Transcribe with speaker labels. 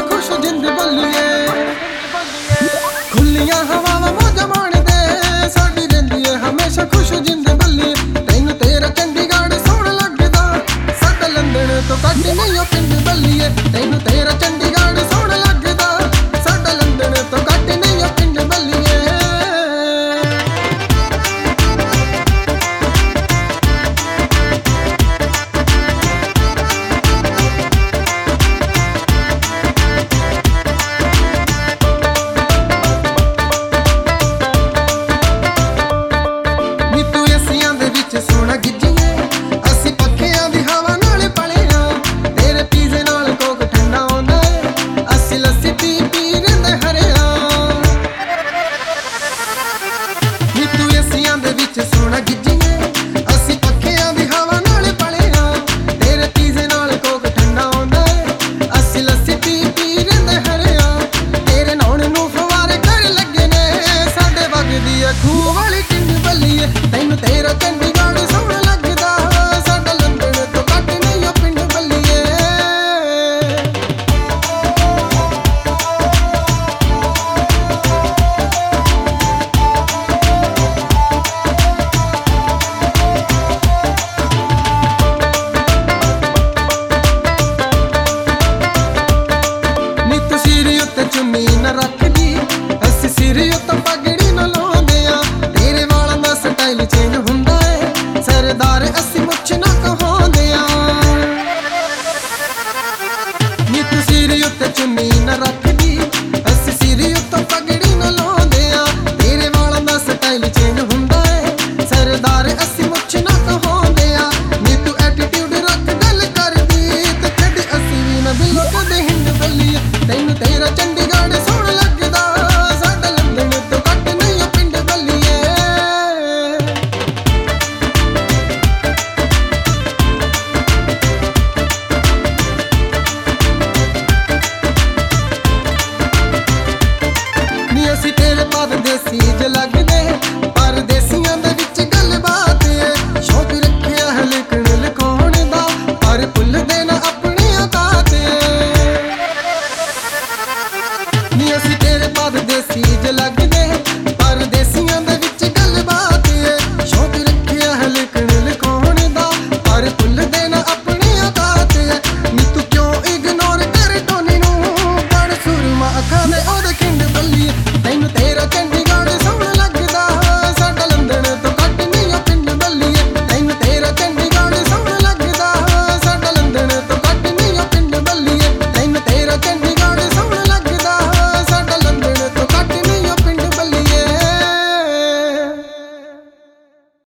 Speaker 1: खुश जिंद बल्लिए खुलियां हवावां मौज माणदे साडी रहिंदी है हमेशा खुश जिंद बल्लिए तैनू तेरा चंडीगढ़ सोहना लगदा साडा लंदन तो घट नहीं ओ पिंड बल्लिए तैनू तेरा चंडीगढ़ सोहना लगदा साडा लंदन तो घट नहीं ओ पिंड बल्लिए